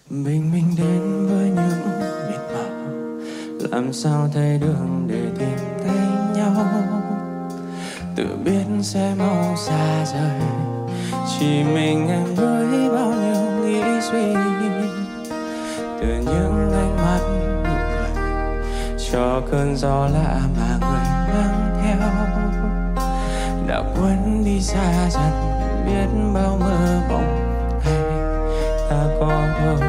Bình minh đến với những mịt màu, làm sao thấy đường để tìm thấy nhau. Tự biết sẽ mau xa rời, chỉ mình em với bao nhiêu nghĩ suy. Từ những ánh mắt nụ cười cho cơn gió lạ mà người mang theo, đã quên đi xa dần biết bao mơ mộng hay ta có đôi.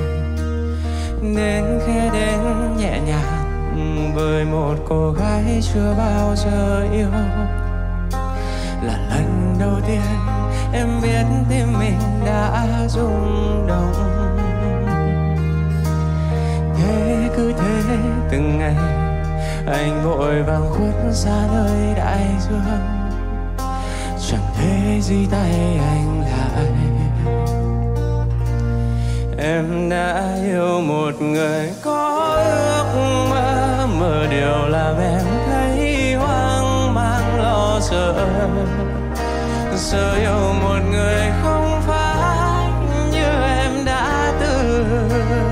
Đến khi đến nhẹ nhàng với một cô gái chưa bao giờ yêu, là lần đầu tiên em biết tim mình đã rung động. Thế cứ thế từng ngày anh vội vàng khuất xa nơi đại dương, chẳng thể duy tay anh lại. Em đã yêu một người có ước mơ, mơ điều làm em thấy hoang mang lo sợ. Giờ yêu một người không phải như em đã từng.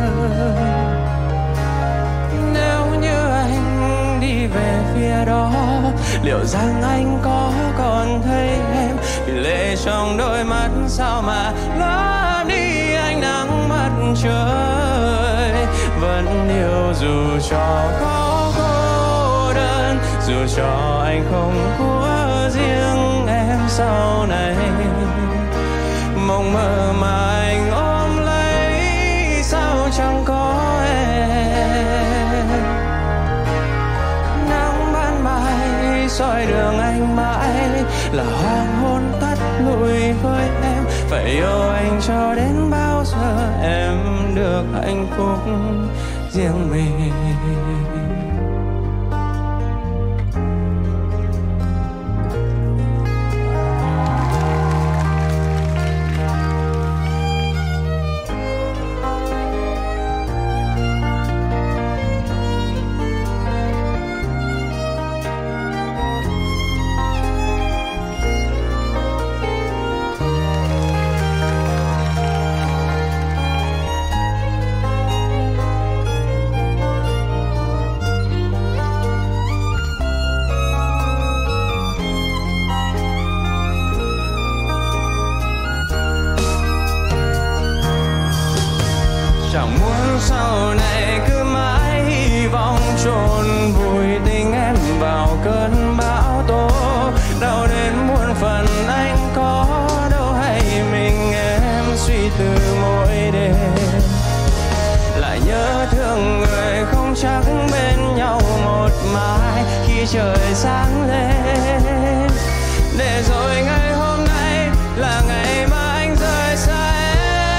Nếu như anh đi về phía đó, liệu rằng anh có còn thấy em? Vì lệ trong đôi mắt sao mà lấp đi ánh nắng mặt trời. Vẫn yêu dù cho có cô đơn, dù cho anh không của riêng em sau này. Mộng mơ mà anh ôm lấy sao chẳng có em. Nắng ban mai soi đường anh mãi, là hoàng hôn tắt lụi với em. Phải yêu anh cho đến bao giờ em được hạnh phúc riêng mình. Chẳng muốn sau này cứ mãi hy vọng chôn vùi tình em vào cơn bão tố. Đau đến muôn phần anh có đâu hay mình em suy tư mỗi đêm. Lại nhớ thương người không chắc bên nhau một mai khi trời sáng lên. Để rồi ngày hôm nay là ngày mà anh rời xa em.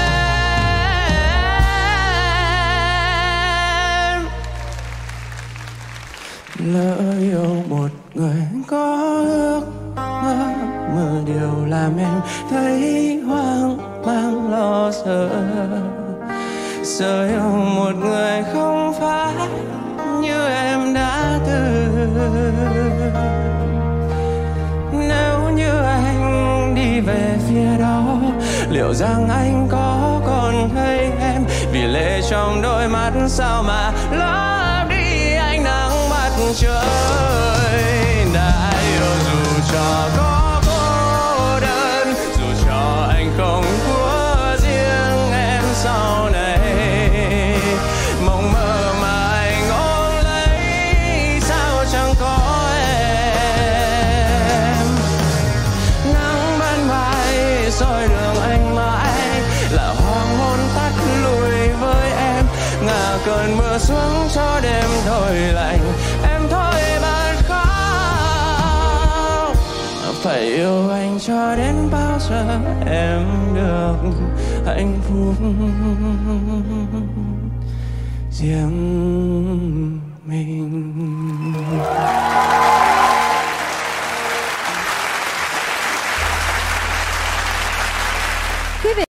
Lỡ yêu một người có ước mơ, mơ điều làm em thấy hoang mang lo sợ. Giờ yêu một người không phải như em đã từng. Nếu như anh đi về phía đó, liệu rằng anh có còn thấy em? Vì lệ trong đôi mắt sao mà lấp đi ánh nắng mặt trời. Đã yêu dù cho có cô đơn, dù cho anh không của riêng em sau này. Mộng mơ mà anh ôm lấy sao chẳng có em. Nắng ban mai soi đường anh mãi, là hoàng hôn tắt lụi với em. Ngả cơn mưa xuống cho đêm thôi lạnh, em thôi bật khóc. Phải yêu anh cho đến bao giờ em được hạnh phúc riêng mình.